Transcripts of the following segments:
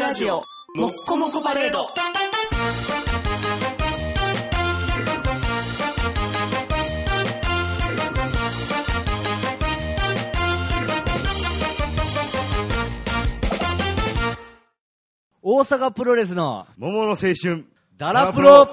ラジオもっこもこパレード。 大阪プロレスの桃の青春ダラプロ。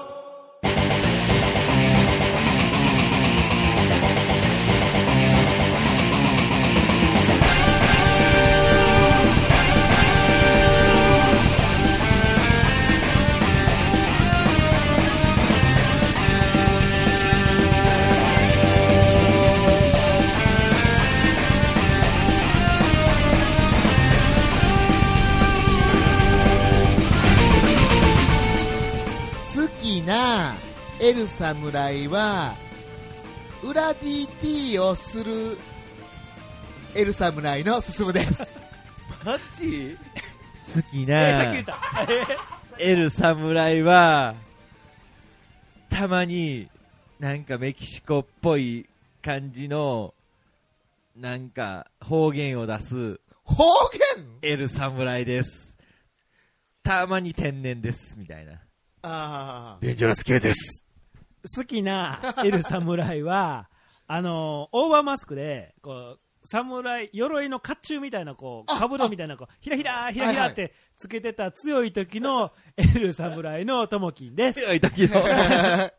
エル侍は裏 DT をするエル侍の進です。 マジ？好きなエル侍はたまになんかメキシコっぽい感じのなんか方言を出す方言エル侍です。たまに天然ですみたいな。 デンジャラス系です。 好きなエル侍はオーバーマスクでこう侍鎧の甲冑みたいなこう兜みたいなこうひらひらひらひらってつけてた強い時のエル侍のともきんです。 強い時のフレー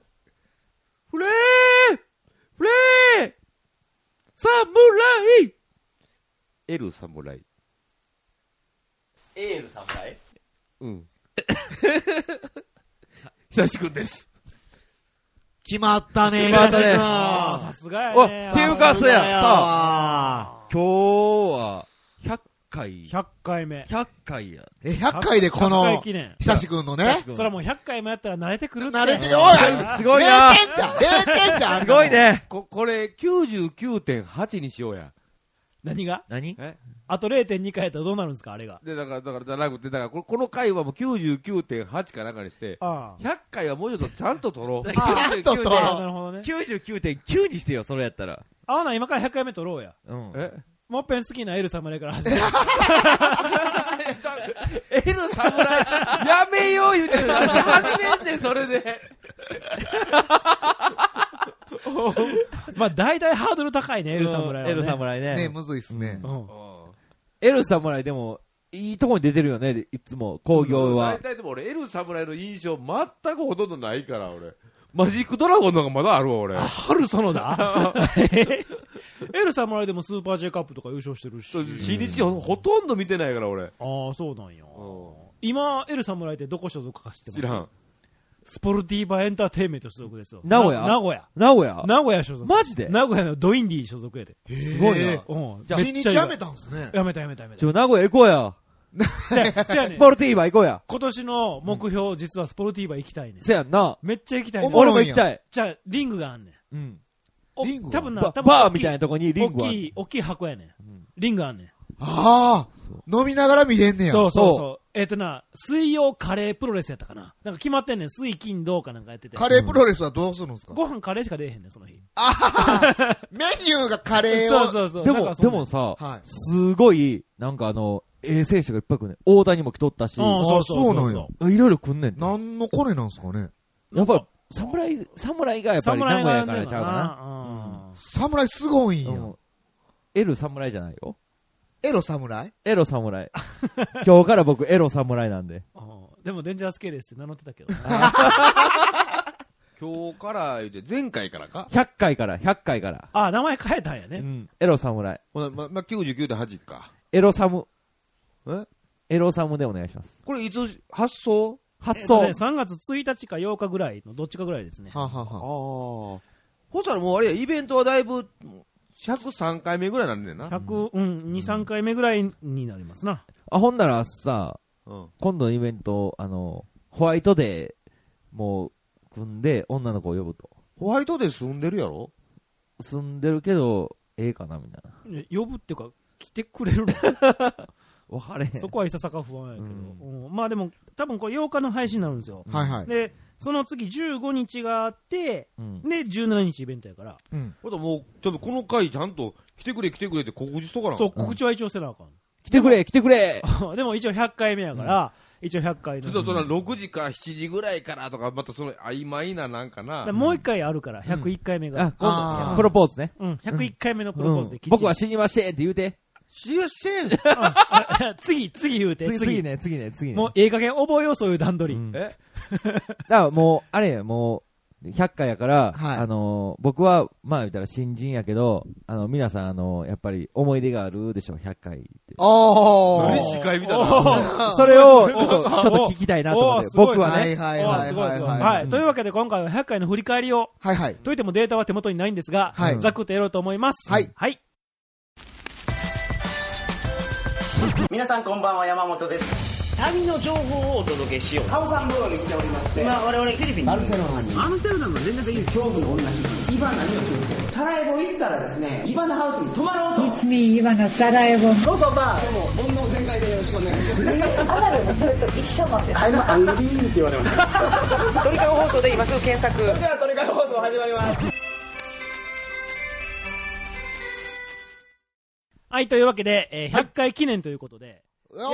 フレー侍エル侍エル侍うん久しくんです。 決まったね。 決まったね。 さすがやね。 っていうかさや、さあ、今日は100回。 100回目。 100回や。 100回でこの、久しくんのね。 それはもう100回もやったら慣れてくるって。 慣れてよ。 すごいな。 0点じゃん。0点じゃん。 すごいね。 これ 99.8 にしようや。 何が？ 何？ あと 0.2 回やったらどうなるんですかあれが。 で、だからじゃなくて、だからこの回はもう 99.8 かなんかにして、100回はもうちょっとちゃんと取ろう。 ちゃんと取ろう。 なるほどね。 99.9 にしてよ、それやったら。 あな、今から100回目取ろうや。 うん。 もっぺん好きなエル侍から始める。 エル侍、やめよう言うてる。始めんねん、それで。 まあ大体ハードル高いね、エル侍は、ね。 エル侍ね。 ね、むずいっすね。 エル侍でも、いいとこに出てるよね、いつも、興行は。 大体でも俺、エル侍の印象全くほとんどないから、俺。マジックドラゴンの方がまだあるわ、俺。 春園だエル侍でもスーパー J カップとか優勝してるし。 新日ほとんど見てないから、俺。 ああ、そうなんや。今、エル侍ってどこ所属か知ってます？ 知らん。 スポルティーバエンターテインメント所属ですよ。 名古屋所属。 マジで名古屋のドインディ所属やで。 すごいな。 新日やめたんすね。 やめた。 名古屋行こうや。スポルティーバ行こうや。 今年の目標、実はスポルティーバ行きたいね。 せやんな。 めっちゃ行きたいね。 俺も行きたい。 じゃあ、リングがあんねん。 うん。 リング多分バーみたいなとこにリングは大きい箱やねん。リングあんねん。 ああ、飲みながら見れんねや。 そう。水曜カレープロレスやったかな。なんか決まってんねん。水金土かなんかやってて。 カレープロレスはどうするんですか？ ご飯カレーしか出えへんねん、その日。 メニューがカレーを。 そう。 でもさ、すごい、なんか選手がいっぱい来るね。大谷も来とったし。 そうなんや。 いろいろ来んねん。 何のコネなんすかね。 やっぱり、侍がやっぱり名古屋からちゃうかな。 侍すごいんや。 エル侍じゃないよ。 エロ侍。 今日から僕エロ侍なんで。 でもデンジャラス系ですって名乗ってたけど。 今日から言うて、前回からか ?100 回から。 あ、名前変えたんやね。 うん。エロ侍。 99.8 か。 エロサムでお願いします。 これいつ発送 3月1日か8日ぐらいのどっちかぐらいですね。 ほしたらもうあれや、イベントはだいぶ、103回目ぐらいなんねんな。 2、3回目ぐらいになりますな。 ほんならさ、今度のイベント、ホワイトデー、もう、組んで、女の子を呼ぶと。 ホワイトデー住んでるやろ？ 住んでるけど、ええかなみたいな。呼ぶっていうか、来てくれるの分かれへん。 そこはいささか不安やけど。まあでも、多分これ8日の配信になるんですよ。で、その次15日があって、で、17日イベントやから。 もう、ちょっとこの回ちゃんと来てくれって告知しとかな。 そう、告知は一応せなあかん。 来てくれでも一応100回目やから、 一応100回の。 ちょっとその6時か7時ぐらいからとか、またその曖昧ななんかな。 もう1回あるから、101回目が。 今度、プロポーズね。 101回目のプロポーズで僕は死にませんって言うて。 死にません次言うて。 次ね。 もうええ加減覚えよう、そういう段取り。 だからもう、あれや、もう、100回やから、僕は、まあ言ったら新人やけど、皆さん、やっぱり思い出があるでしょ、100回って。 何司会みたいな。 それを、ちょっと聞きたいなと思って、僕はね。 はい。というわけで今回は100回の振り返りを、といってもデータは手元にないんですが、ざっくりとやろうと思います。はい。 皆さんこんばんは、山本です。旅の情報をお届けしよう。カオサンブローに来ておりまして、今我々フィリピンにバルセロナに。アムステルダムは全然できる。恐怖の女主人イバナにを聞いて、サラエボ行ったらですね、イバナハウスに泊まろうと。 It's me イバナサラエボ。 どうぞバー。どうも煩悩全開でよろしくお願いします。 アナルもそれと一緒なんです。 I'm angry って言われました。鳥かご放送で今すぐ検索。それでは鳥かご放送始まります。 はい、というわけで、100回記念ということで、 おめ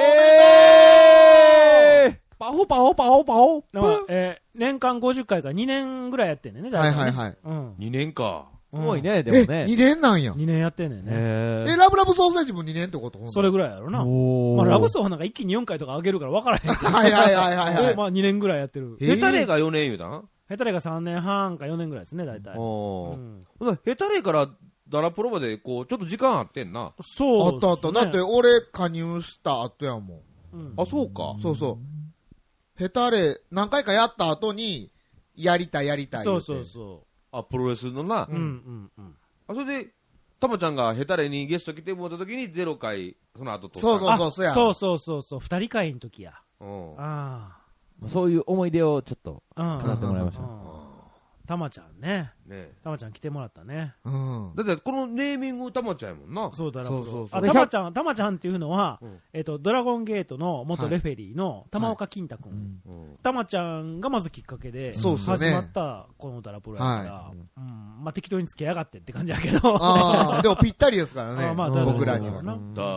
でとうパホパホパホパホ年間50回から2年ぐらいやってんねんね、大体ね。 2年か。 すごいね、でもね。 2年なんや。 2年やってんねんね。 ラブラブソーセージも2年ってこと？ それぐらいやろな。まあラブソーなんか一気に4回とか上げるから分からへん。 はい。 まあ2年ぐらいやってる。 ヘタレが4年言うたん？ ヘタレが3年半か4年ぐらいですね、大体。 ヘタレからダラプロまでこうちょっと時間あってんな。 そう。 あった。だって俺加入した後やもん。あ、そうか。 そう。ヘタレ何回かやった後にやりたい。 そう。 あ、プロレスのな。あ、それで、たまちゃんがヘタレにゲスト来てもらった時に0回、その後と。 そう。 2人会の時や。 そういう思い出をちょっと、語ってもらいました。 たまちゃんね。たまちゃん来てもらったね。 だってこのネーミングたまちゃんやもんな。 そうだな。たまちゃんっていうのは、ドラゴンゲートの元レフェリーの玉岡金太くん。たまちゃんがまずきっかけで、始まったこのダラプロやから、まあ適当につけやがってって感じやけど。 でもぴったりですからね。僕らには。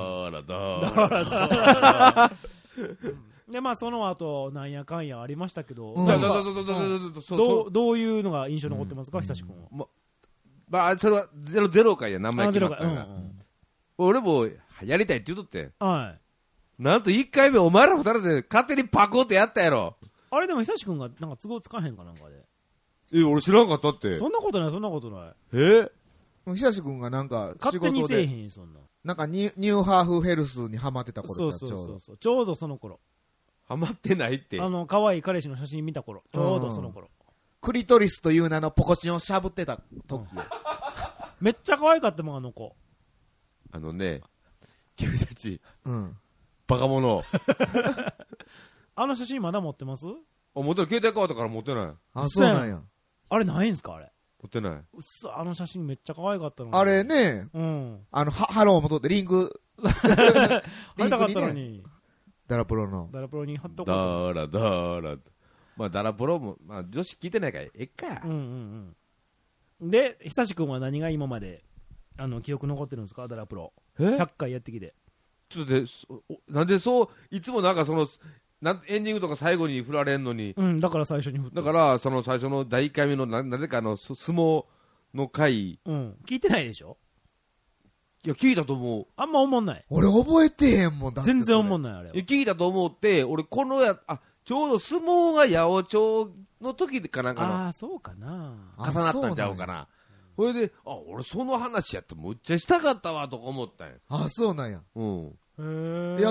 で、まあその後、なんやかんやありましたけど、どういうのが印象に残ってますか、久しくんは。 まあ、それは0回や、名前決まったから。俺もやりたいって言うとって。なんと1回目お前ら2人で勝手にパコってやったやろ。 あれでも久しくんがなんか都合つかへんかなんかで。 俺知らんかったって。 そんなことない。 久しくんがなんか勝手にせえへん、そんな。 なんかニューハーフヘルスにハマってた頃じゃちょうどその頃。 ハマってないって。 可愛い彼氏の写真見た頃。ちょうどその頃。 クリトリスという名のポコチンをしゃぶってた時。 めっちゃ可愛かったもん、あの子。 君たち。バカ者。 あの写真まだ持ってます？ 持ってない。携帯変わったから持ってない。 あ、そうなんや。 あれないんすか、あれ。 持ってない。 あの写真めっちゃ可愛かったのに。 あれね、ハローも撮ってリンク。 貼りたかったのに。 ダラプロに貼っとこう。 まあダラプロも、まあ女子聞いてないからええか。 で、久しくんは何が今まで記憶残ってるんですか、ダラプロ。100回やってきて。 ちょっとなんでいつもなんかエンディングとか最後に振られんのに。 だから最初に振った。 だからその最初の第1回目のなぜか相撲の回。 聞いてないでしょ？ いや、聞いたと思う。 あんま思んない。 俺覚えてへんもんだって。 全然思んない、あれ。 聞いたと思って、俺ちょうど相撲が八百長の時かなんかの。 ああ、そうかな。 重なったんちゃうかな。それで、俺その話やってむっちゃしたかったわ、とか思ったんや。 あ、そうなんや。やって。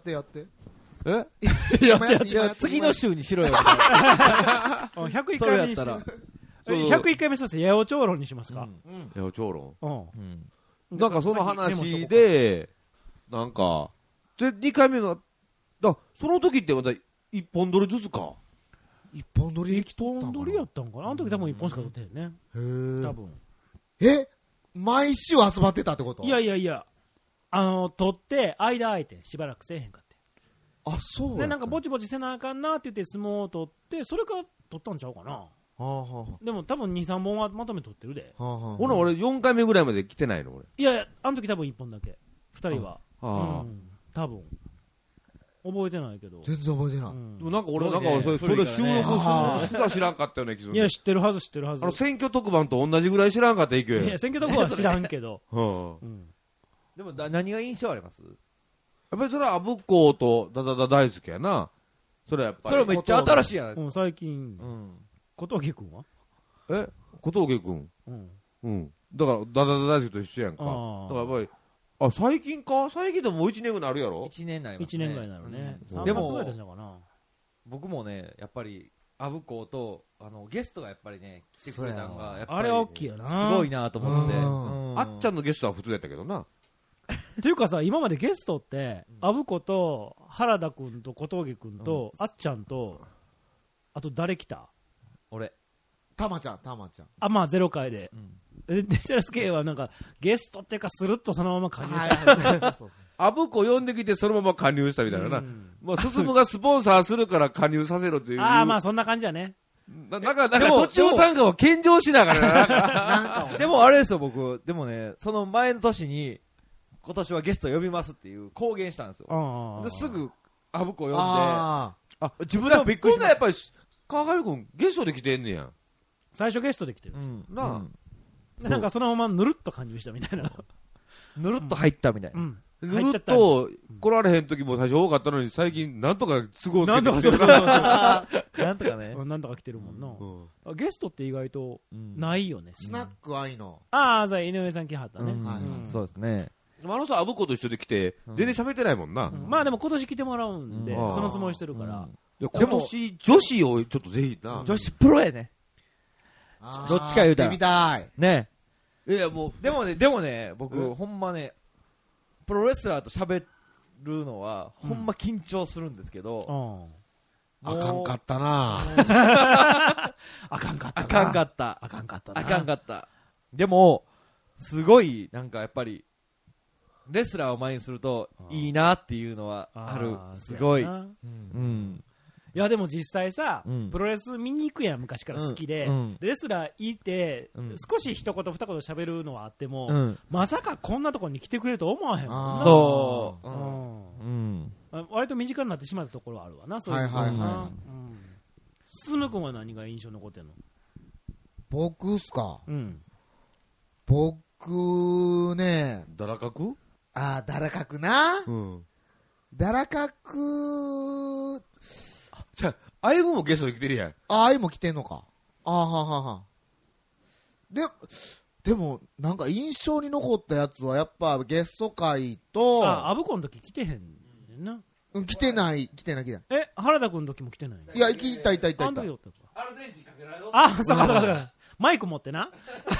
次の週にしろよ。 101回目にしたら。101回目として八百長論にしますか？ 八百長論。なんかその話で、なんか、で、2回目が、その時ってまた1本撮りずつか。 1本撮りできとったんかな？1本撮りやったんかな？あの時多分1本しか撮ってへんね。多分。 毎週集まってたってこと？ いや。撮って、間空いてしばらくせえへんかって。 あ、そうで、なんかぼちぼちせなあかんなって言って相撲を撮って、それから撮ったんちゃうかな。でも多分2、3本はまとめ撮ってるで。 ほな俺4回目ぐらいまで来てないの俺。 いや、あの時多分1本だけ。2人は。多分。 覚えてないけど。 全然覚えてない。 でもなんか俺、それ収録するの知らんかったよね、気づいて。 いや、知ってるはず。 選挙特番と同じぐらい知らんかった勢い。 いや、選挙特番は知らんけど。 でも何が印象あります？ やっぱりそれはアブコと大好きやな。それはやっぱり。 それめっちゃ新しいやないですか。 最近、小峠君は小峠君。だから、大好きと一緒やんか。だからやっぱり、最近か最近でももう1年ぐらいなるやろ？ 1年になりますね。 1年ぐらいになるね。 でも、 僕もね、やっぱり、アブコと、ゲストがやっぱりね、来てくれたのが、やっぱり、 あれは大きいよな。 すごいなと思って。 あっちゃんのゲストは普通やったけどな。 っていうかさ、今までゲストって、アブコと、原田くんと小峠くんと、あっちゃんと、あと誰来た？ 俺。 たまちゃん。 まあ0回で。デジタルスケはなんか、ゲストっていうか、スルッとそのまま加入した。 アブコ呼んできてそのまま加入したみたいなな。まあ、進むがスポンサーするから加入させろっていう。 まあそんな感じやね。 なんか途中参加を献上しながらな。でもあれですよ、僕。でもね、その前の年に、今年はゲスト呼びますっていう公言したんですよ。ですぐ、アブコ呼んで、自分でもびっくりした。 やっぱり、川上君、ゲストで来てんねやん。 最初ゲストで来てる。 なあ。なんかそのままぬるっと加入したみたいな。 ぬるっと入ったみたいな。 ぬるっと来られへん時も最初多かったのに、最近なんとか都合つけてきてる。 なんとかね。 なんとか来てるもんな。ゲストって意外とないよね。 スナック愛の。 井上さん来はったね。 そうですね。 さ、アブコと一緒で来て、全然喋ってないもんな。 まあでも今年来てもらうんで、そのつもりしてるから。 今年、女子をちょっとぜひな。 女子プロやね。どっちか言うたら。 見たい。 ね。 いや、もう。 でもね、僕、ほんまね、プロレスラーと喋るのは、ほんま緊張するんですけど。 あかんかったな。 あかんかった。 でも、すごい、なんかやっぱり、レスラーを前にするといいなっていうのはある。すごい。 いやでも実際さ、プロレス見に行くやん、昔から好きで、レスラーいて、少し一言二言喋るのはあっても、まさかこんなところに来てくれると思わへんもんな。 そう。 割と身近になってしまったところはあるわな、そういうのな。進君は何が印象に残ってんの？ 僕っすか。僕ね、 だらかく？ だらかくな。だらかく。 じゃあ、あゆむもゲストに来てるやん。 あゆも来てんのか。でも、なんか印象に残ったやつは、やっぱゲスト会と。 アブコの時来てへんねんな。 来てない。 原田君の時も来てないの？ いや、来た。 アルゼンチンかけられろ。そうか。マイク持ってな。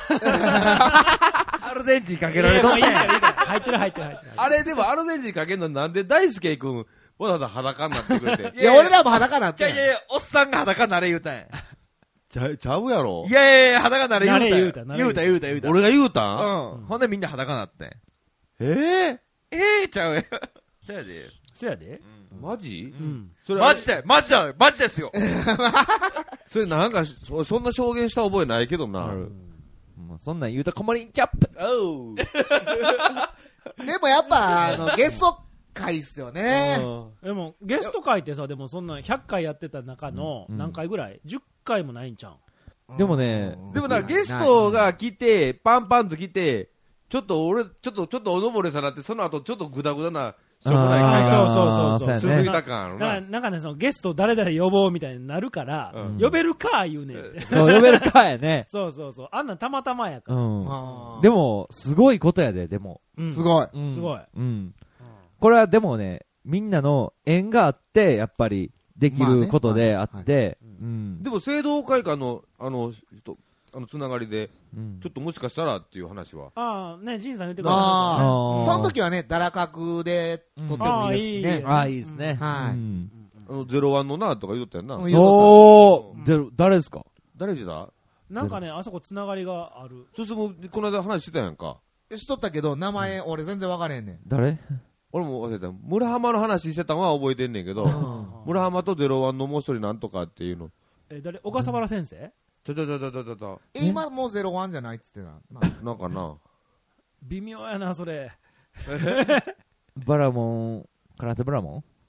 アルゼンチンかけられる。 入ってる。 あれ、でもアルゼンチンかけるのなんで大輔君、わざわざ裸になってくれて。 いや、俺らも裸になって。 いや、おっさんが裸になれ言うたんや。 ちゃうやろ。 いや、裸になれ言うた。言うた。 俺が言うたん？ ほんでみんな裸になって。ちゃうや。そやで。 マジ？ マジですよ。 それなんか、そんな証言した覚えないけどな。 そんなん言うたら困りんちゃっぷ。 でもやっぱ、ゲスト回っすよね。 でも、ゲスト回ってさ、でもそんな100回やってた中の何回ぐらい ?10 回もないんちゃう？ でもね、 ゲストが来て、パンパンと来て、ちょっとおのぼれさなって、その後ちょっとグダグダな、しょうもない会が続いた感あるな。 なんかね、そのゲスト誰々呼ぼうみたいになるから、呼べるか言うねん。 そう、呼べるかやね。 そう。あんなんたまたまやから。 でも、すごいことやで、でも。 すごい。 これはでもね、みんなの縁があって、やっぱりできることであって、 でも、聖堂会館の、つながりで、ちょっともしかしたらっていう話は。 ジンさん言ってくれた。 その時はね、だらかくで撮ってもいいですしね。 いいですね。 01のなとか言うとったやんな。 誰ですか？ 誰言ってた？ なんかね、あそこつながりがある。 そうすると、この間話してたやんか。 しとったけど、名前、俺全然分からへんねん。 誰？ 俺も忘れた。村浜の話してたのは覚えてんねんけど、村浜と01のもう一人なんとかっていうの。 誰？小笠原先生？ 今もう01じゃないっつってな。 なんかな。 微妙やな、それ。 バラモン、空手バラモ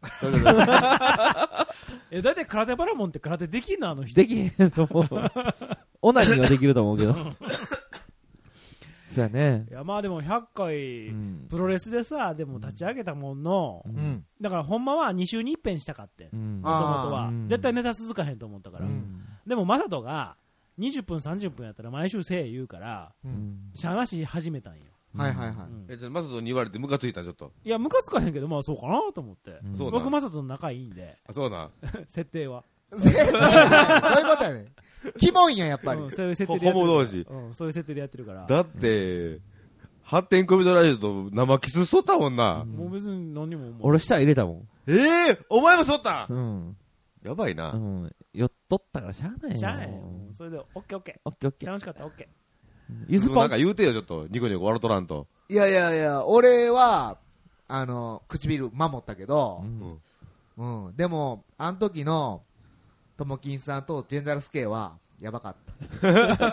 だいたい空手バラモンって空手できんのあの人。 できへんと思う。オナニーはできると思うけど。そうやね。 いや、まあでも100回、プロレスでさ、でも立ち上げたもんの、だからほんまは2週に一遍したかってん。もともとは。絶対ネタ続かへんと思ったから。でも、マサトが20分、30分やったら毎週せえ言うから、しゃあなし始めたんよ。 はいはいはい。 じゃあマサトに言われてムカついたんちょっと。 いや、ムカつかへんけど、まあそうかなと思って。 そう僕、マサトと仲いいんで。 あ、そうな。 設定は。 どういうことやねん。キモいんや、やっぱり。 そういう設定でやってる。 ホモ同士。 そういう設定でやってるから。 だって、発展コミドラジオと生キスしとったもんな。 もう別に何にも思う。 俺下入れたもん。 お前もしとったうん。 やばいな。 酔っとったからしゃあないよ。 しゃあないよ。それで、オッケーオッケー。 オッケーオッケー。 楽しかった、オッケー。 ゆずなんか言うてよ、ちょっと。ニコニコ笑っとらんと。 いやいやいや、俺は、唇守ったけど、でも、あの時の、ともきんさんとジェンダルスケは、やばかった。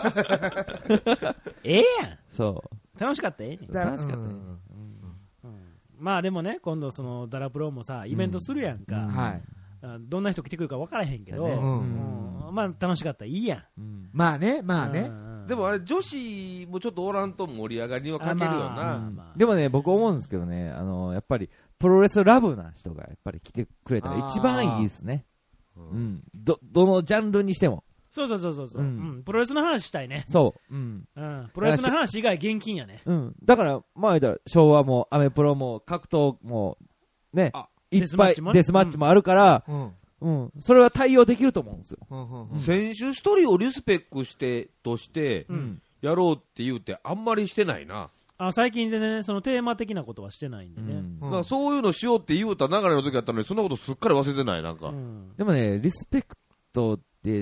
ええやん。 そう。 楽しかった楽しかったね。 まあでもね、今度そのダラプロもさ、イベントするやんか。 はい。 どんな人来てくるか分からへんけど、まあ楽しかったらいいやん。 まあね、まあね。 でもあれ、女子もちょっとおらんと盛り上がりには欠けるよな。 でもね、僕思うんですけどね、やっぱり、プロレスラブな人がやっぱり来てくれたら一番いいですね。どのジャンルにしても。 そう。プロレスの話したいね。 そう。 プロレスの話以外現金やね。 だから、前言ったら昭和もアメプロも格闘も、ね、いっぱいデスマッチもあるから、それは対応できると思うんですよ。 選手一人をリスペクとして、やろうって言うてあんまりしてないな。 最近でね、そのテーマ的なことはしてないんでね。 だからそういうのしようって言うた流れの時やったのに、そんなことすっかり忘れてない、なんか。 でもね、リスペクトって、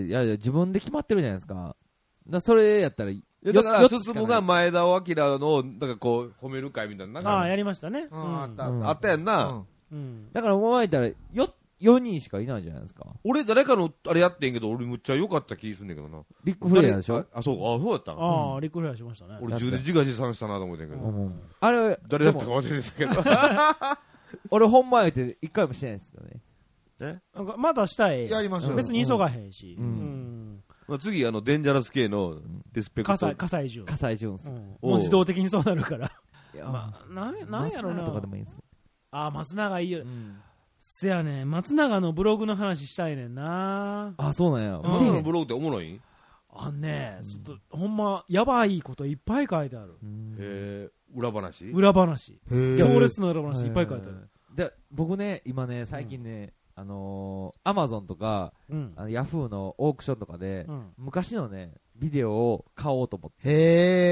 いや自分で決まってるじゃないですか。それやったら、 だから、進が前田明の、なんかこう、褒める会みたいな。 やりましたね。 あったやんな。 だから、もう言ったら、4人しかいないじゃないですか。 俺、誰かのあれやってんけど、俺むっちゃ良かった気すんねんけどな。 リック・フレアでしょ。 そうやったリック・フレアしましたね。 俺、充電自画自賛したなと思ってんけど。 あれ、 誰だったか忘れてたけど。 俺、本番言って1回もしてないですけどね。 またしたい。 やりましょう。 別に急がへんし。 次、デンジャラス系のリスペクト。 葛西潤。 葛西潤っす。 もう自動的にそうなるから。 なんやろうな。とかでもいいんですけど。松永いいよ。せやねん、松永のブログの話したいねんな。 そうなんや。 松永のブログっておもろい？ ほんま、やばいこといっぱい書いてある。 裏話。 強烈な裏話いっぱい書いてある。 で、僕ね、今ね、最近ね、アマゾンとか、ヤフーのオークションとかで、昔のね、ビデオを買おうと思って。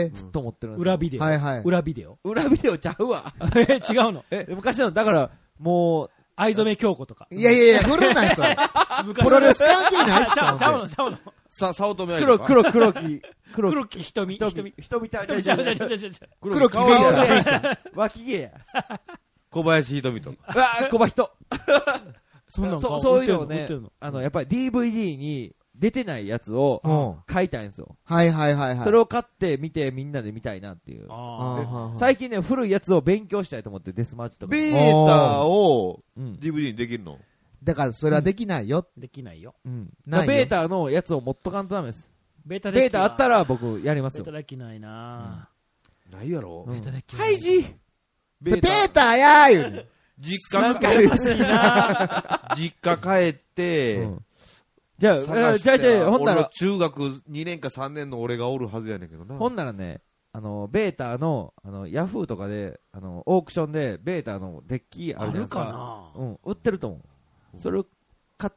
ずっと思ってるんですよ。 裏ビデオ。裏ビデオ。 裏ビデオちゃうわ。 違うの。 昔の、だから、もう、 藍染京子とか。 いや、古ないそれ。プロレス関係ないっすよ。 ちゃうの。 早乙女愛とか。黒木瞳。 瞳た黒木ベイヤ。脇毛や。 小林瞳と。 小林と。 そういうのをね、やっぱり DVD に出てないやつを買いたいんですよ。それを買って見てみんなで見たいなっていう。最近ね、古いやつを勉強したいと思って、デスマッチとか。 ベータを DVD にできるの？ だからそれはできないよ。 できないよ。 ベータのやつを持っとかんとダメです。ベータあったら僕やりますよ。 ベータできないな。 ないやろ？ ハイジベータやー言うね。 実家帰って、 じゃあ、ほんなら、 中学2年か3年の俺がおるはずやねんけどな。 ほんならね、ベータの、ヤフーとかで、オークションで、ベータのデッキあるじゃないですか。売ってると思う。それを買って、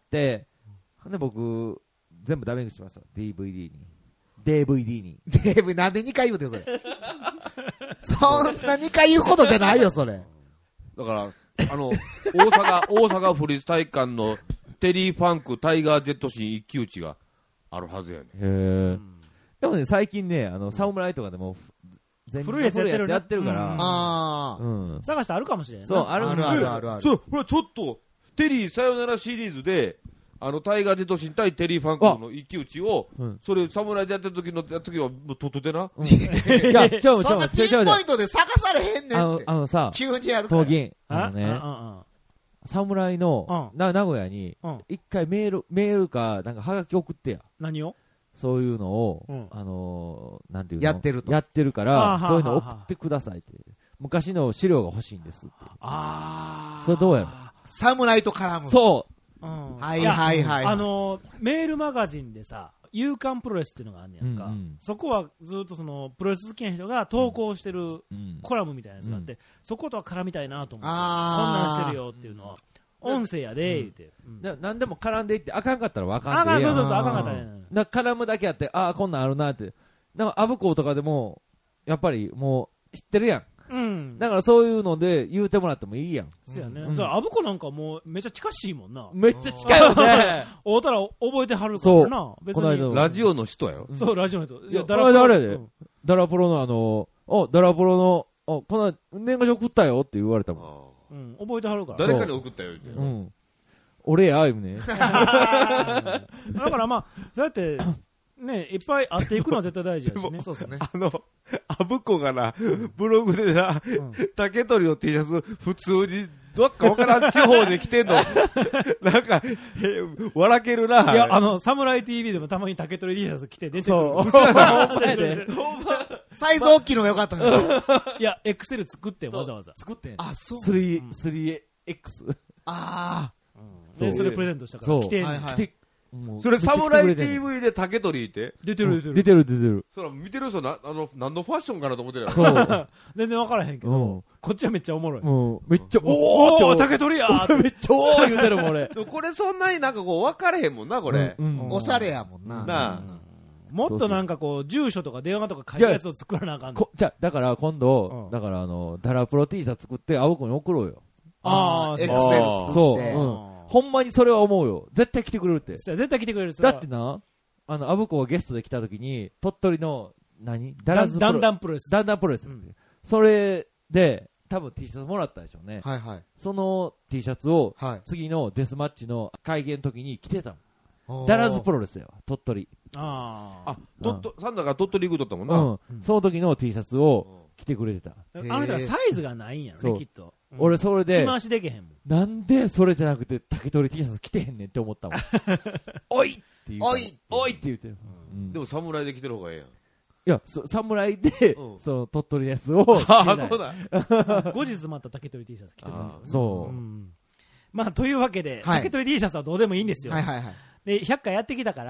で、僕、全部ダメにしました。DVD に。DVD に。 なんで2回言うてそれ。そんな2回言うことじゃないよ、それ。 だから、大阪府立体育館のテリー・ファンクタイガー・ジェットシン一騎打ちがあるはずやねん。 でもね、最近ね、サムライとかでも、 古いやつやってるから、 探してあるかもしれない。 そう、ある。 そう、ほら、ちょっと、テリーさよならシリーズで、タイガー・ジェットシン対テリー・ファンクの一騎打ちを、それ、サムライでやってる時は、とっとてな。 いや、 そんなピンポイントで探されへんねんって。 さ、 急にやるから。 闘銀。 侍の、名古屋に、一回メールか、なんかはがき送ってや。 何をそういうのを、なんていうのやってると。 やってるから、そういうの送ってくださいって。昔の資料が欲しいんですって。それどうやろ侍と絡む。 そう。 はいはいはい。 メールマガジンでさ、夕刊プロレスっていうのがあんねやんか。そこはずっとその、プロレス好きな人が投稿してるコラムみたいなやつがあって、そことは絡みたいなと思って、こんなんしてるよっていうのは。音声やで、言うて。 何でも絡んでいって、あかんかったらわかんで。 そう、あかんかったら絡むだけあって、こんなんあるなって。なんか、アブコとかでも、やっぱりもう、知ってるやん。だからそういうので言うてもらってもいいやん。 そうやね。アブコなんかもうめっちゃ近しいもんな。 めっちゃ近いよね。 会うたら覚えてはるからな。 別に。ラジオの人やろ。 そう、ラジオの人。 いや、誰でダラプロのダラプロの、この年賀状送ったよって言われたもん。 覚えてはるから。 誰かに送ったよって。 俺や、いうね。 だからまあ、そうやって、ね、いっぱい会っていくのは絶対大事やしね。 そうですね。 アブコがな、ブログでな、竹取の T シャツ、普通に、どっかわからん地方で着てんの。なんか、笑けるな。 いや、サムライ TV でもたまに竹取 T シャツ着て出てくる。 そう。 サイズ大きいのがよかったんですよ。 いや、エクセル作ってわざわざ。 作ってん。 そう。 3X。 で、それプレゼントしたから。着て。 それ、サムライ TV で竹取って出てる。 そら、見てる人何のファッションかなと思ってるやろ。 そう。 全然わからへんけど、こっちはめっちゃおもろい。 めっちゃ、 おー竹取やめっちゃおー言うてるもん、俺。 これそんなになんかこう、分かれへんもんな、これ。 おしゃれやもんな。 もっとなんかこう、住所とか電話とか書いたやつを作らなあかんの。 じゃあ、だから今度、ダラプロ T シャツ作って、青子に送ろうよ。 エクセル作って。 そう。ほんまにそれは思うよ。絶対来てくれるって。 絶対来てくれる。 だってな、アブコがゲストで来た時に、鳥取の、 ダンダンプロレス。 ダンダンプロレス。それで、多分 T シャツもらったでしょうね。 はいはい。 その T シャツを、次のデスマッチの会見の時に着てたの。ダラズプロレスやわ、鳥取。 サンダーが鳥取行くとったもんな。 その時の T シャツを着てくれてた。 あの人はサイズがないんやろね、きっと。 俺それで、 着回しできへんもん。 なんでそれじゃなくて竹取 T シャツ着てへんねんって思ったもん。おいって言う。おいって言うてる。 でも侍で着てる方がええやん。いや、侍で、その鳥取のやつを。 そうだ。 後日また竹取 T シャツ着てる。 そう。 まあ、というわけで、竹取 T シャツはどうでもいいんですよ。で、100回やってきたから、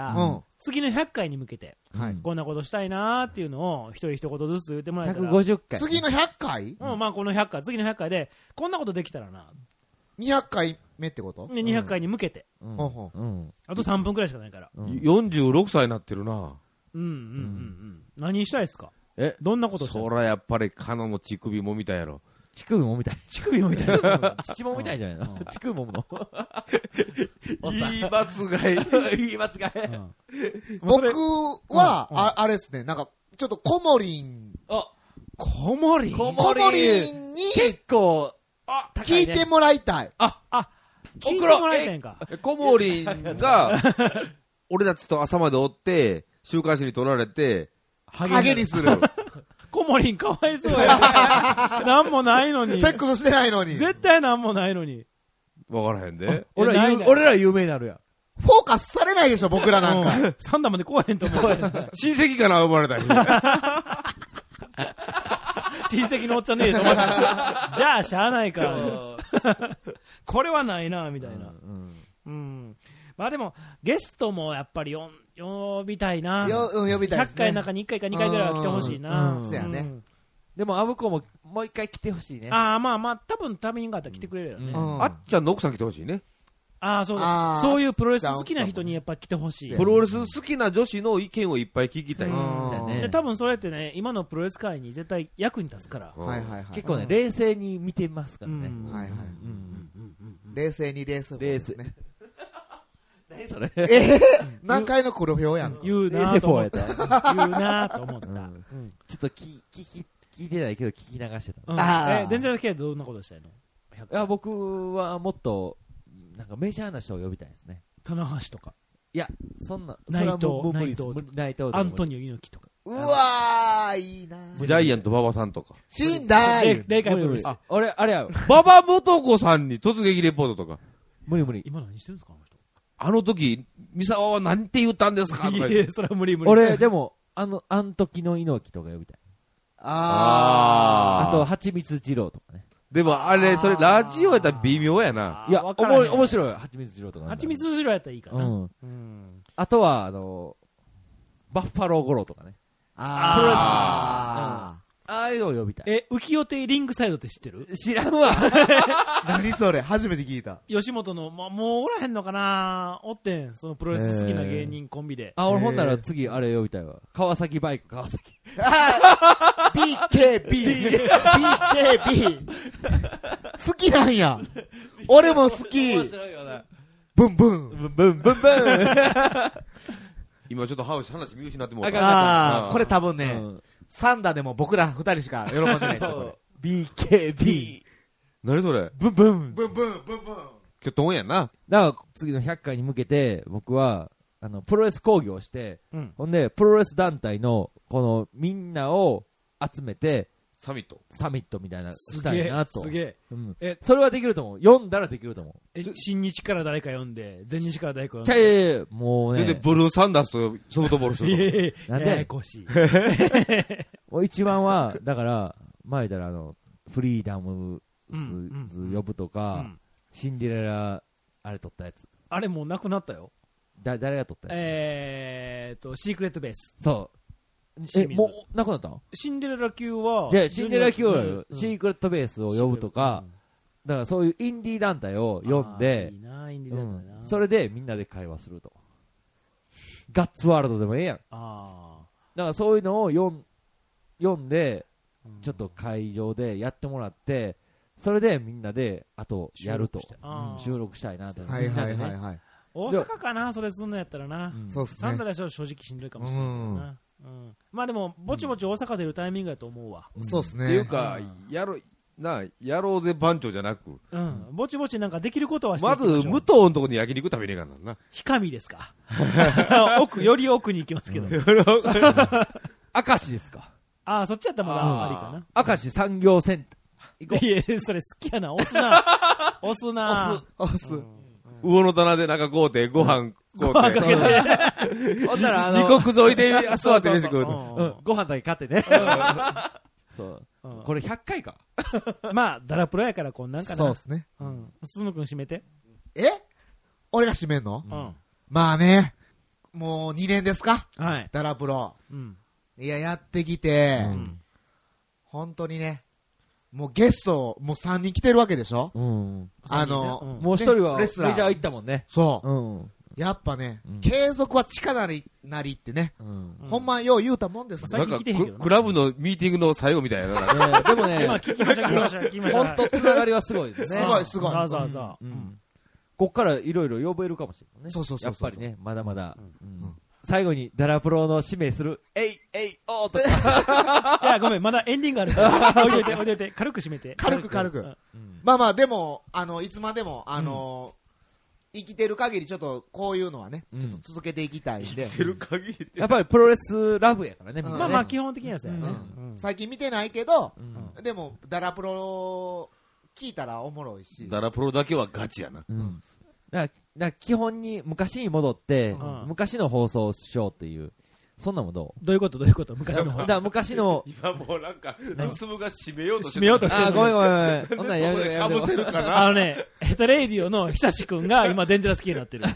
次の100回に向けて、こんなことしたいなーっていうのを、一人一言ずつ言ってもらえたら。 150回。 次の100回まあこの100回、次の100回で、こんなことできたらな。 200回目ってことで、200回に向けて。あと3分くらいしかないから。 46歳になってるな。 何したいですかどんなことしたいですか？ そらやっぱり、カノの乳首もみたいやろ。 乳首もみたい。 乳首もみたい。 乳もみたいじゃないの？乳首もむの。 言い間違い。 言い間違い。 僕は、あれですね、なんか、ちょっとコモリン。 コモリンに、 結構、 聞いてもらいたい。 聞いてもらいたいんか。 コモリンが、俺たちと朝までおって、週刊誌に取られて、 ハゲにする。 コモリンかわいそうや。なんもないのに。 セックスしてないのに。 絶対なんもないのに。 わからへんで。 俺ら有名になるやん。 フォーカスされないでしょ、僕らなんか。 サンダーまで来へんと思う。 親戚かな、生まれたり。 親戚のおっちゃんねえと思って。じゃあ、しゃあないか。これはないな、みたいな。まあでも、ゲストもやっぱり呼びたいな。 呼びたいですね。 100回の中に1回か2回ぐらいは来てほしいな。 そうやね。 でも、アブコももう1回来てほしいね。 まあ、多分タイミングがあったら来てくれるよね。 あっちゃんの奥さん来てほしいね。 そうだ。そういうプロレス好きな人にやっぱ来てほしい。 プロレス好きな女子の意見をいっぱい聞きたい。 じゃ多分それってね、今のプロレス界に絶対役に立つから。 結構ね、冷静に見てますからね。 冷静にレースですね。 何それ何回の黒表やん。 言うなぁと思った。言うなぁと思った。ちょっと聞いてないけど聞き流してた。 デンジャラ系どんなことしたいの？ いや、僕はもっと、なんかメジャーな人を呼びたいですね。 棚橋とか。 いや、そんな、 内藤、 アントニオ猪木とか。 うわー、いいな。 ジャイアント馬場さんとか。 死んだー。 霊界プロレス。 あ、俺、あれや。 馬場元子さんに突撃レポートとか。 無理。 今何してるんですか、あの人。 あの時、三沢はなんて言ったんですかとか言って。 いや、それは無理。 俺、でも、あの時の猪木とか呼びたい。あと、蜂蜜二郎とかね。 でもあれ、それラジオやったら微妙やな。 いや、面白い。蜂蜜二郎とか。 蜂蜜二郎やったらいいかな。 あとは、バッファローゴロとかね。ああいうのを呼びたい。 浮世亭リングサイドって知ってる？ 知らんわ。 何それ初めて聞いた。 吉本の、もうおらへんのかな、おってん、そのプロレス好きな芸人コンビで。 俺ほんなら次あれ呼びたいわ。川崎バイク、川崎。 BKB。好きなんや。俺も好き。 面白いよな。 ブンブン。 ブン。 今ちょっと話見失ってもうた。 これ多分ね、サンダでも僕ら二人しか喜んでないですよ。 BKB。 何それ？ ブンブン。 ブンブン。 きょとんやな。 だから次の100回に向けて、僕は、プロレス講義をして、ほんで、プロレス団体の、この、みんなを集めて、 サミットみたいな、したいなと。 すげえ。それはできると思う。読んだらできると思う。 新日から誰か読んで、全日から誰か読んで。もうね。 それでブルーサンダースとソフトボールするの。なんでややこしい。 一番は、だから、前だらフリーダムズ呼ぶとか、シンデレラ、あれ撮ったやつ。 あれもうなくなったよ。 誰が撮ったやつ？シークレットベース。 そう。もう、なくなったの？ シンデレラ級は。 じゃシンデレラ級は、シークレットベースを呼ぶとか、だからそういうインディー団体を呼んで、それでみんなで会話すると。ガッツワールドでもええやん。だからそういうのを読んで、ちょっと会場でやってもらって、それでみんなで、あとやると。収録したいなと。 はい。 大阪かな、それすんのやったらな。 そうっすね。 サンダでしょ、正直しんどいかもしれないな。まあでも、ぼちぼち大阪出るタイミングやと思うわ。 そうっすね。 っていうか、やろうぜ番長じゃなく。 ぼちぼちなんかできることはしてまず、武藤のとこに焼肉食べねえかな。 ひかみですか。より奥に行きますけど。 明石ですか。 そっちやったらまだありかな。 明石産業センター。 いや、それ好きやな。押すな。 魚の棚でなんか買うて、ご飯買うて。 かけて。 ほんなら二国沿いで座って飯食うと。 ご飯だけ買ってね。そう。これ100回か。 まあ、ダラプロやからこんなんかな。 そうですね。 すむくん締めて。 俺が締めんの？まあね、もう2年ですか？ はい。 ダラプロ。いや、やってきて、本当にね、もうゲスト、もう3人来てるわけでしょ？ もう 1 人はメジャー行ったもんね。 そう。やっぱね、継続は力なりってね、ほんまよう言うたもんです。 なんかクラブのミーティングの最後みたいな。 でもね、 聞きました。 本当つながりはすごいですね。 すごい。 こっからいろいろ呼べるかもしれないね。 そう。 やっぱりね、まだまだ。最後にダラプロの指名する、おーとか。 いや、ごめん、まだエンディングあるから。置いといて、軽く締めて。 軽く。まあでも、いつまでも、生きてる限りちょっとこういうのはね、ちょっと続けていきたいんで。 生きてる限りって。 やっぱりプロレスラブやからね、みんなね。 まあ基本的にはそうやね。 最近見てないけど、でも、ダラプロ聞いたらおもろいし。 ダラプロだけはガチやな。 だから基本に昔に戻って、昔の放送をしようっていう、そんなもどう？ どういうこと昔の放送。 昔の。 今もうなんか、進むが締めようとしてる。 ごめん。ほんならやめて。 かぶせるかな。 ヘタレイディオの久しくんが今デンジャラス系になってる。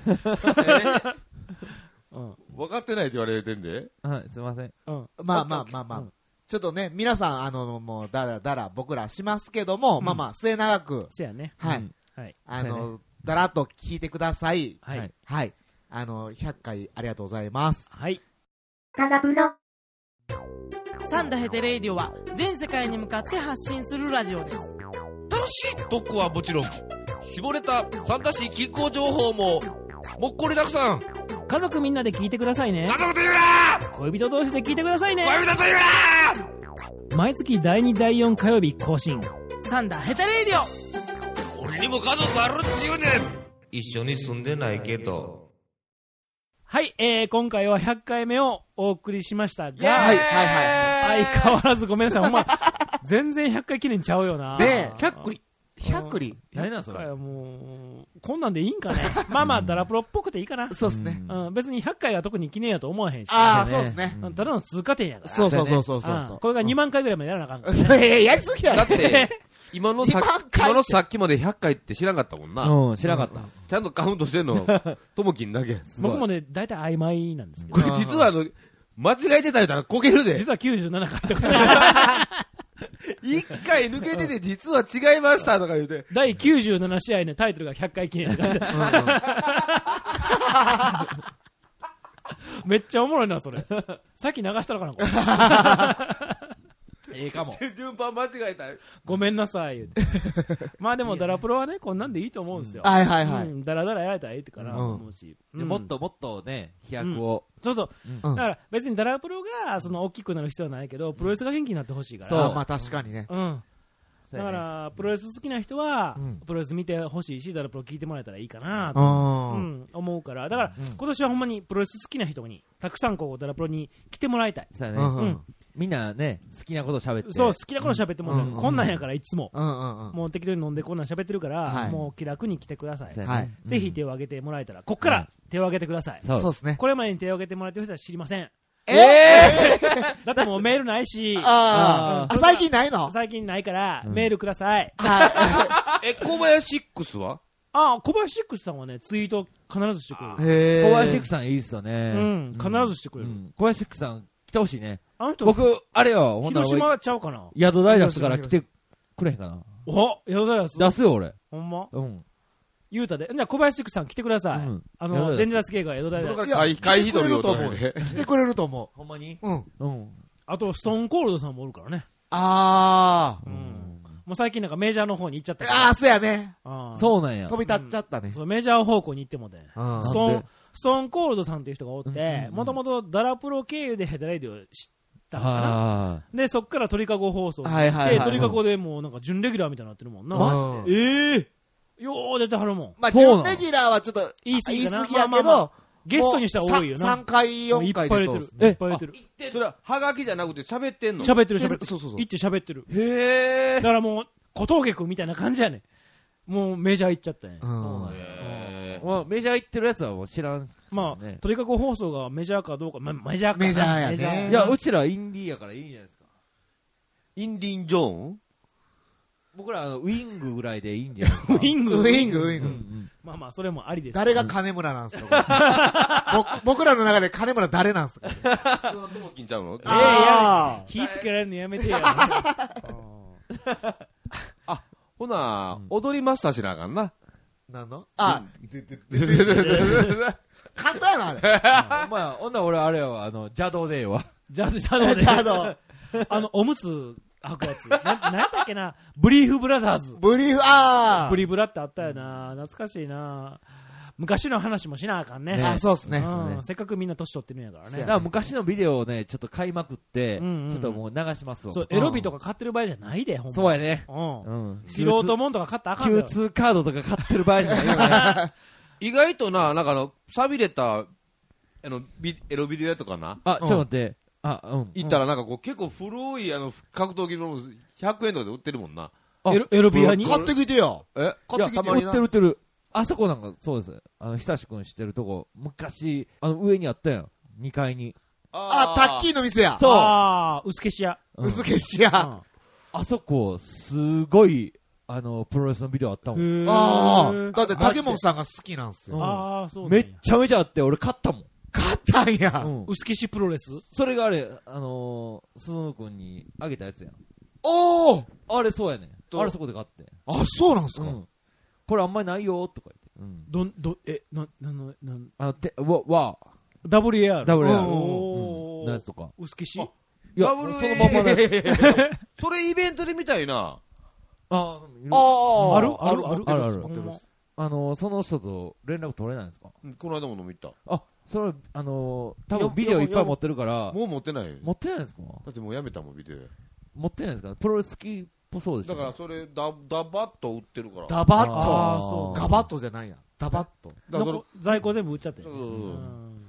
分かってないって言われてんで。 すいません。 まあ。ちょっとね、皆さん、もう、だら僕らしますけども、まあ、末永く。 せやね。 はい。だらっと聞いてください。 はい。 100回ありがとうございます。 はい。 ダラプロ。 サンダヘテレイディオは全世界に向かって発信するラジオです。 楽しい特攻はもちろん、絞れたサンダシ気候情報ももっこりたくさん。 家族みんなで聞いてくださいね。 家族と言うな。 恋人同士で聞いてくださいね。 恋人と言うな。毎月第2第4火曜日更新。 サンダヘテレイディオ。 俺にも家族あるっちゅうねん。一緒に住んでないけど。 はい、今回は100回目をお送りしましたが、 はいはいはい。 相変わらずごめんなさい、ほんま、全然100回記念ちゃうよな。 ね 100個 100個り何なんそれ。 もう、こんなんでいいんかね。まあまあ、ダラプロっぽくていいかな。 そうですね。 別に100回が特に記念やと思わへんし。 ああ、そうですね。 ただの通過点やから。 そうそうそうそう。 これが2万回ぐらいまでやらなあかんからね。 やりすぎやだって、今のさっきまで100回って知らなかったもんな。 うん、知らなかった。 ちゃんとカウントしてんの、ともきんだけ。 僕もね、大体曖昧なんですけこど。 れ実は間違えてたよったらこけるで。 実は97回とか。 1回抜けてて実は違いましたとか言うて。 第97試合のタイトルが100回記念だった。めっちゃおもろいな、それ。さっき流したのかな、これ。 ええかも。 順番間違えた。 ごめんなさい、言うて。まあでも、ダラプロはね、こんなんでいいと思うんですよ。 はいはいはい。 ダラダラやられたらいいから思うし。 もっともっとね、飛躍を。 そうそう。だから別にダラプロが大きくなる必要はないけど、プロレスが元気になってほしいから。 そう、まあ確かにね。 だから、プロレス好きな人は、プロレス見てほしいし、ダラプロ聞いてもらえたらいいかなと思うから、だから、今年はほんまにプロレス好きな人に、たくさんダラプロに来てもらいたい。 そうやね。みんなね、好きなこと喋って。 そう、好きなこと喋ってもこんなんやからいつも。もう適当に飲んでこんなん喋ってるから、もう気楽に来てください。ぜひ手を挙げてもらえたら、こっから手を挙げてください。 そうですね。 これまでに手を挙げてもらってる人は知りません。だってもうメールないし。 最近ないの？ 最近ないから、メールください。 小林6は？ 小林6さんはね、ツイート必ずしてくれる。 小林6さんいいっすよね。 必ずしてくれる。 小林6さん来てほしいね。 あの人、 僕、あれよ、 広島ちゃうかな。 宿代出すから来てくれへんかな。 宿代出す？ 出すよ、俺。 ほんま？言うたで。じゃあ小林6さん来てください。デンジャラス系が江戸大だ。 会費取るよと思う。 来てくれると思う。 ほんまに？ あと、ストーンコールドさんもおるからね。もう最近なんかメジャーの方に行っちゃったから。 そうやね。 そうなんや。 飛び立っちゃったね。 メジャー方向に行ってもね。ストーンコールドさんっていう人がおって、もともとダラプロ経由でヘッドライディを知ったかな。で、そっから鳥かご放送に行って、鳥かごでもうなんか準レギュラーみたいになってるもんな。よう出てはるもん。 まあ、準レギュラーはちょっと言い過ぎやけど、 ゲストにしたら多いよな。 3回、4回で。 いっぱい出てる。いっぱい出てる。 それは、はがきじゃなくて喋ってんの？ 喋ってる。そうそうそう。 行って喋ってる。 へだからもう、小峠くんみたいな感じやねん。もうメジャー行っちゃったね。 そうなんや。メジャー行ってるやつはもう知らん。 まあ、鳥かご放送がメジャーかどうか、メジャーか。 メジャーやね。 いや、うちらインディーやからいいんじゃないですか。 インディン・ジョーン？ 僕らウィングぐらいでいいんじゃないですか。 ウィング。 ままあまあ、それもありです。 誰が金村なんすか？僕らの中で金村誰なんすか？ ともきんちゃうの？ 火つけられるのやめてよ。 ほな、踊りマスターしなあかんな。 なんの？簡単やな、あれ。 まあ、ほんなら俺あれは、邪道でええわ。 邪道。おむつ、履くやつ。なんやったっけな。ブリーフブラザーズ。 ブリブラってあったよな。懐かしいな。昔の話もしなあかんね。 そうっすね。 せっかくみんな年取ってるんやからね。 だから昔のビデオをね、ちょっと買いまくって、ちょっともう流しますわ。 そう、エロビとか買ってる場合じゃないで、ほんま。 そうやね。 素人もんとか買ったらあかんよ。 Q2 カードとか買ってる場合じゃないよね。 意外とな、なんか錆びれた、エロビデオやとかな。 ちょっと待って。 行ったらなんかこう結構古い格闘技の100円とかで売ってるもんな。 エロビアに買ってきてよ。 買ってきてよ。 売ってる。あそこなんかそうです。久しくん知ってるとこ、昔、上にあったやん。2階に。 タッキーの店や。 そう。薄消し屋。 薄消し屋。 あそこ、すごい、プロレスのビデオあったもん。 だって竹本さんが好きなんすよ。 そう。 めっちゃめちゃあって、俺買ったもん。 買ったんや。 薄消しプロレス？ それがあれ、鈴野くんにあげたやつやん。あれそうやねん。あれそこで買って。 そうなんすか？ これあんまりないよとか言って。WAR のやつとか。 薄消し？ いや、そのままね。それイベントで見たいな。 ある。 その人と連絡取れないんですか？ この間も飲み行った。 それ、多分ビデオいっぱい持ってるから。 もう持ってない。 持ってないんですか？ だってもうやめたもん、ビデオ。 持ってないんですか？プロレス好きっぽそうです。 だからそれ、ダバッと売ってるから。 ダバッとガバッとじゃないや。ダバッと。 在庫全部売っちゃって。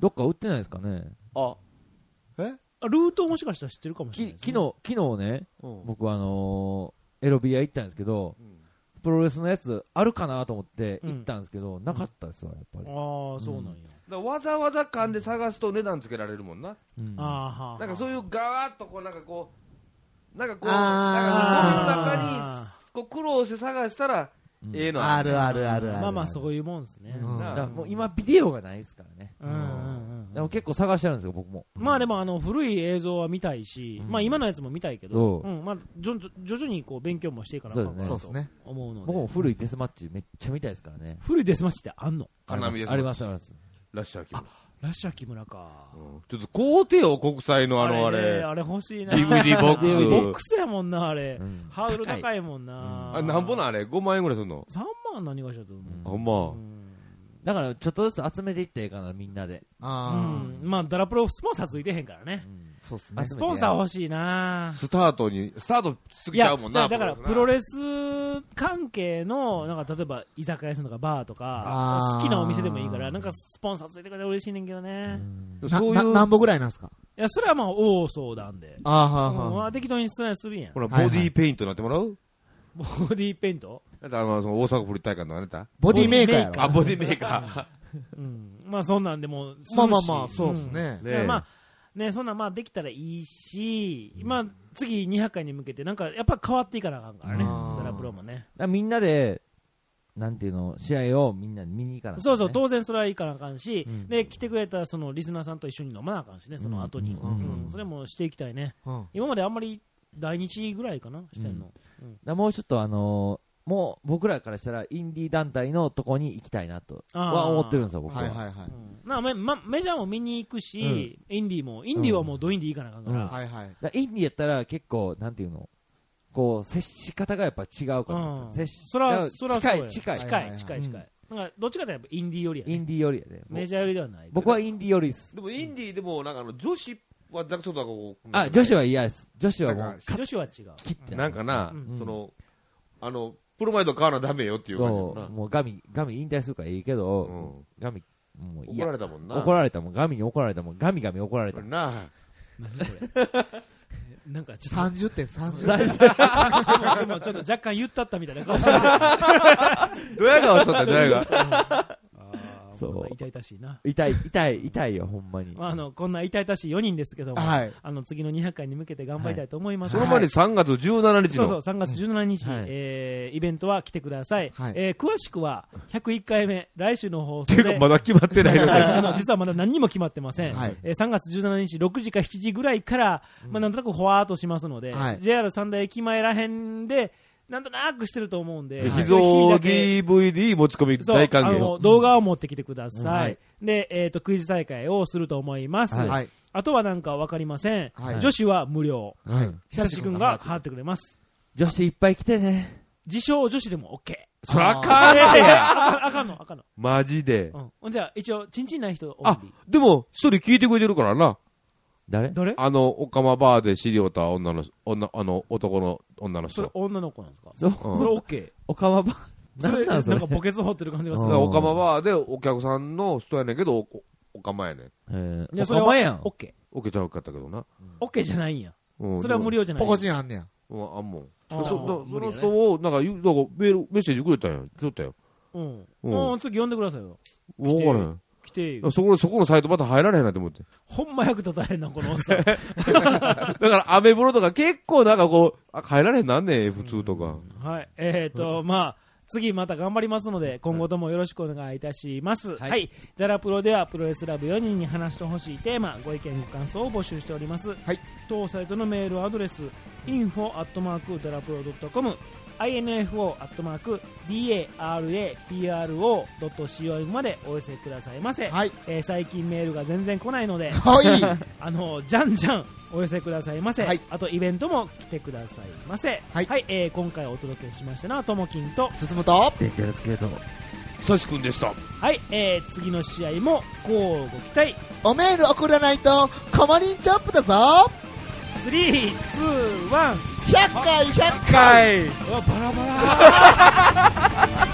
どっか売ってないですかね。 あ、 ルートもしかしたら知ってるかもしれないですね。 昨日ね、僕エロビア行ったんですけど、プロレスのやつあるかなと思って行ったんですけど、なかったですわ、やっぱり。 ああ、そうなんや。 だわざわざ勘で探すと値段つけられるもんな。 ああ、 なんかそういうガーッとこうなんかこうなんかこの中にこう苦労して探したらええのあるあるある。 まあそういうもんですね。 だからもう今ビデオがないですからね。でも結構探してるんですよ、僕も。 まあでも古い映像は見たいし、まあ今のやつも見たいけど、まあ徐々にこう勉強もしていかなきゃなと思うので。 僕も古いデスマッチめっちゃ見たいですからね。 古いデスマッチってあんの？ ありますあります。 ラッシャー木村。 ラッシャー木村か。 ちょっと買うてよ、国際のあれ。 あれ欲しいな。 DVD ボックス。 ボックスやもんな、あれ。ハードル高いもんな。 なんぼなあれ ?5 万円ぐらいするの ?3 万何がしちゃったの？ ほんま。 だからちょっとずつ集めていっていいかな、みんなで。 まあダラプロスポンサーついてへんからね。 そうっすね。 スポンサー欲しいな。 スタート過ぎちゃうもんな。 だからプロレス関係のなんか例えば居酒屋さんとかバーとか好きなお店でもいいからなんかスポンサーついてくれて嬉しいねんけどね。 何本ぐらいなんすか？ いやそれはまあ大相談で。適当にするやん。 ほらボディーペイントになってもらう？ ボディーペイント？ その大阪府立体育館のあれだ。 ボディメーカーやろ。 ボディメーカー。まあそんなんでもまあそうですね。 まあねそんなまあできたらいいし、まあ次200回に向けてなんかやっぱ変わっていかなあかんからね。ドラプロもね。 みんなでなんていうの試合をみんな見に行かなあかん。 そう当然それは行かなあかんし、で来てくれたそのリスナーさんと一緒に飲まなあかんしねその後に。それもしていきたいね。今まであんまり来日ぐらいかなしてんの。 もうちょっともう僕らからしたらインディー団体のとこに行きたいなとは思ってるんですよ僕は。 メジャーも見に行くし、インディーはもうドインディー行かなあかんから。 インディーやったら結構なんていうのこう接し方がやっぱ違うから。 そら近い。 なんかどっちかというとインディー寄りやね。 インディー寄りやね。 メジャー寄りではない。 僕はインディー寄りです。 でもインディーでもなんか女子はちょっとこう。 女子は嫌です。女子はもう女子は違う。 なんかなプロマイド買わなダメよっていう感じそうもうガミ引退するからいいけど、ガミもう怒られたもんな。 怒られたもんガミに怒られたもんガミ怒られたな。 なんかちょっと30点30 点でもちょっと若干言ったったみたいな顔してる。 ドヤ顔しとったドヤ顔。 そう痛々しいな。 痛いよほんまに。 こんな痛々しい4人ですけども、次の200回に向けて頑張りたいと思います。 その前に3月17日のそう3月17日イベントは来てください。詳しくは101回目来週の放送で。 てかまだ決まってないので。 実はまだ何にも決まってません。3月17日6時か7時ぐらいからなんとなくほわーっとしますので、JR 三田駅前らへんで。なんとなくしてると思うんで、 秘蔵 DVD 持ち込み大歓迎。 動画を持ってきてください。で、クイズ大会をすると思います。あとはなんかわかりません。女子は無料。久しくんが払ってくれます。 女子いっぱい来てね。 自称女子でも OK。 そらあかんねあかんの。 マジで。 じゃあ一応チンチンない人多い。 でも一人聞いてくれてるからな。 誰オカマバーで知り合った男の女の人。 それ女の子なんですか？ それ OK。 オカマバーなんか墓穴掘ってる感じがする。 オカマバーでお客さんの人やねんけど、オカマやねん。 オカマやん。 OK。 OK ちゃうかったけどな。 OK じゃないんや。それは無料じゃない。 ポコチンあんねや。 あんもん。その人を、なんかメッセージくれたんや。ちょっとよ。 次呼んでくださいよ。 わからん。 来てそこのサイトまた入られへんなと思って。 ほんま役立たへんな、このおっさん。 だからアメブロとか結構なんかこう、入られへんなんねん、F2 とか。 はい。まあ、次また頑張りますので、今後ともよろしくお願いいたします。はい。ダラプロではプロレスラブ4人に話してほしいテーマ、ご意見ご感想を募集しております。はい。当サイトのメールアドレス、info@darapro.com info@darapro.com までお寄せくださいませ。はい。最近メールが全然来ないので、はい。じゃんじゃんお寄せくださいませ。はい。あとイベントも来てくださいませ。はい。はい。今回お届けしましたのはともきんと進むとデンジャラスケートさしくんでした。 はい。次の試合もこうご期待。 おメール送らないとコマリンチョップだぞ。 3、2、1 100回100回うわバラバラ